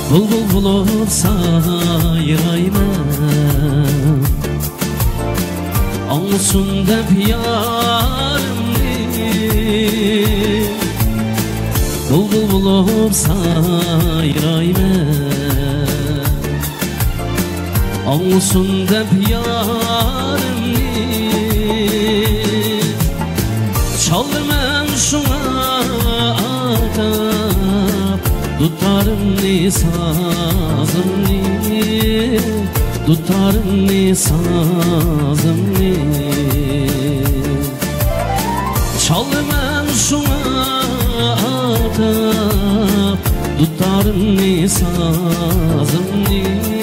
Bulbul bulup sayrayman, anlasın dep yarimni. Bulbul bulup sayrayman, anlasın dep yarimni. Çaldır men şuna atab, tutarımni sazımni, tutarımni sazımni. Çaldır men şuna atab, tutarımni sazımni,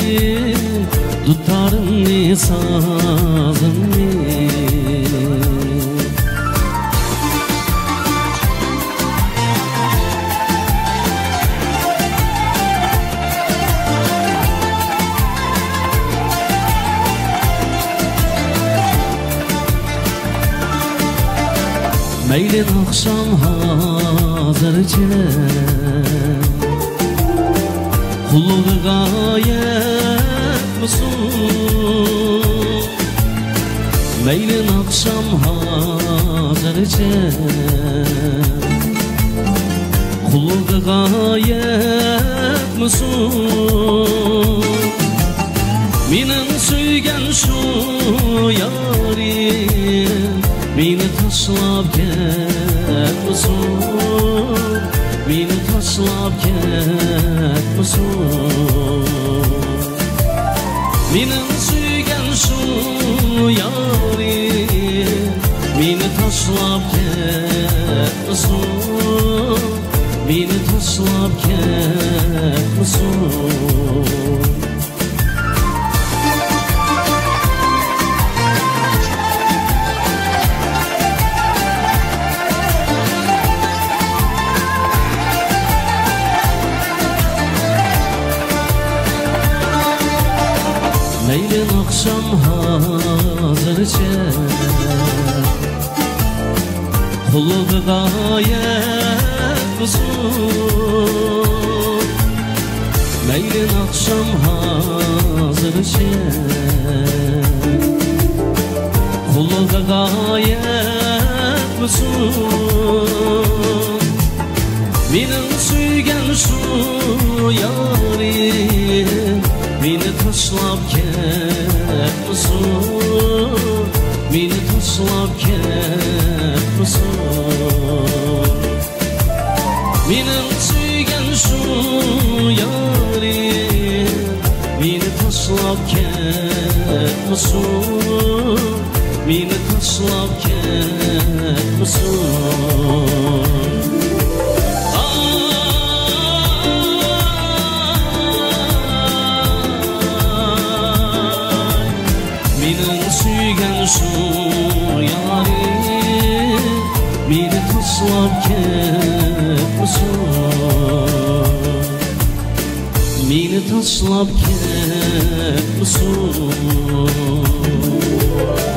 tutarımni sazımni. Meylin akşam hazırken, kulluğu gayet musun? Meylin akşam hazırken, kulluğu gayet musun? Minin söygen şu yarim, beni taşlap ketmesin, beni taşlap ketmesin. Benim söygen şu yarim, beni taşlap ketmesin, beni taşlap ketmesin. Meylin akşam hazırken, kulluğu gayet musun? Meylin akşam hazırken, kulluğu gayet musun? Benim söygen şu yarim, beni taşlap ketmesin, beni taşlap ketmesin. Benim söygen şu yarim, beni taşlap ketmesin, beni taşlap ketmesin. Söygen şu yarim, beni taşlap ketmesin, beni taşlap ketmesin.